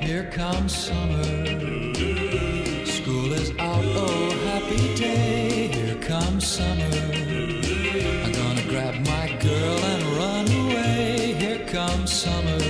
here comes summer. School is out, oh happy day, here comes summer. I'm gonna grab my girl and run away, here comes summer.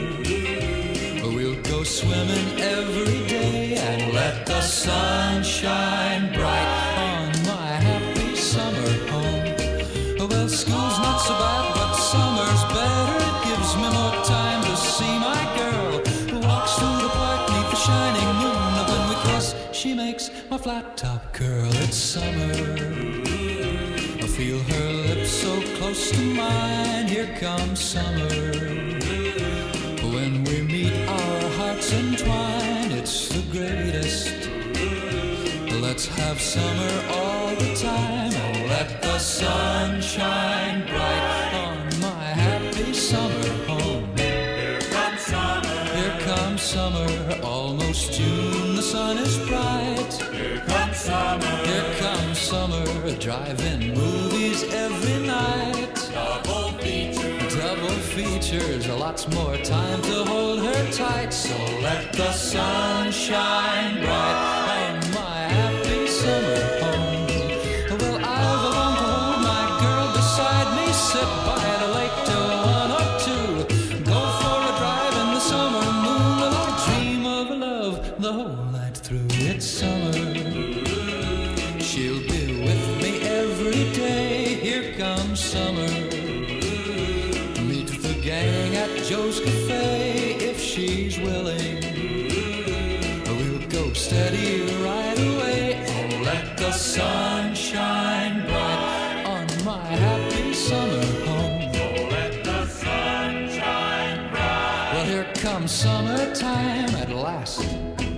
We'll go swimming every day and let the sun shine bright on my happy summer home. Well, school's not so bad, but summer's better. It gives me more time to see my girl who walks through the park neath the shining moon. When we kiss, she makes my flat top curl. It's summer. I feel her lips so close to mine. Here comes summer. When we meet, our hearts entwine. It's the greatest. Let's have summer all the time and let the sun shine bright on my happy summer home. Here comes summer. Here comes summer, almost June, the sun is bright. Here comes summer. Here comes summer, drive-in movies every night. Double features, lots more time to hold her tight. So let the sun shine bright on my happy summer home. Well, I've longed to hold my girl beside me, sit by the lake till 1 or 2, go for a drive in the summer moonlight, dream of love the whole night through. It's summer. She'll be with me every day. Here comes summer. Meet the gang at Joe's Cafe if she's willing. We'll go steady right away and let the sun shine bright on my happy summer home. Let the sun shine bright. Well, here comes summertime at last.